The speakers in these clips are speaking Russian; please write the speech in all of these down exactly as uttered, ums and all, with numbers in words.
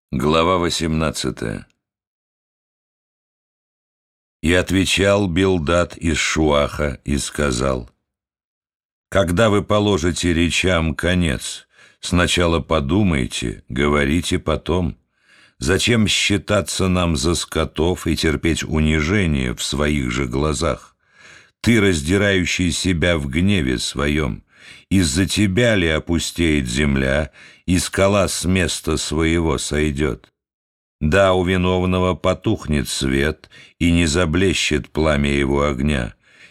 Глава восемнадцатая. И отвечал Билдад из Шуаха и сказал: «Когда вы положите речам конец, сначала подумайте, говорите потом. Зачем считаться нам за скотов и терпеть унижение в своих же глазах? Ты, раздирающий себя в гневе своем, из-за тебя ли опустеет земля, и скала с места своего сойдет? Да, у виновного потухнет свет, и не заблещет пламя его огня.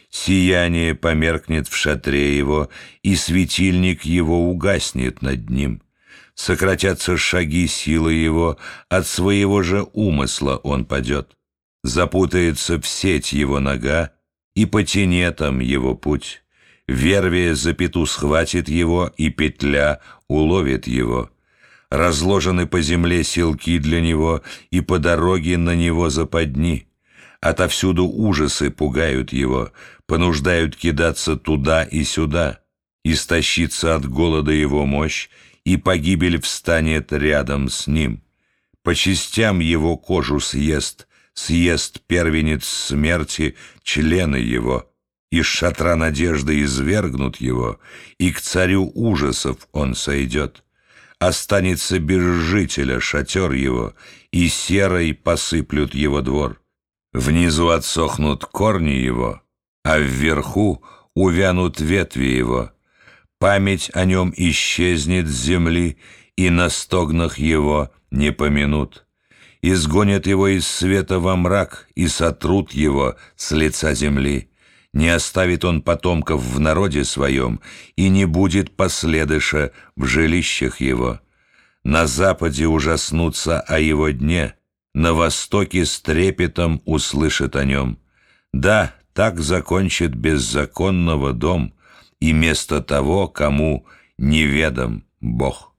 Сияние померкнет в шатре его, и светильник его угаснет над ним. Сократятся шаги силы его, от своего же умысла он падет. Запутается в сеть его нога, и по тенетам его путь. Вервия за пету схватит его, и петля уловит его. Разложены по земле селки для него, и по дороге на него западни. Отовсюду ужасы пугают его, понуждают кидаться туда и сюда. Истощится от голода его мощь, и погибель встанет рядом с ним. По частям его кожу съест, съест первенец смерти члены его. Из шатра надежды извергнут его, и к царю ужасов он сойдет. Останется без жителя шатер его, и серой посыплют его двор. Внизу отсохнут корни его, а вверху увянут ветви его. Память о нем исчезнет с земли, и на стогнах его не помянут. Изгонят его из света во мрак, и сотрут его с лица земли. Не оставит он потомков в народе своем, и не будет последыша в жилищах его. На западе ужаснутся о его дне, на востоке с трепетом услышат о нем. Да, так закончит беззаконного дом, и место того, кому неведом Бог».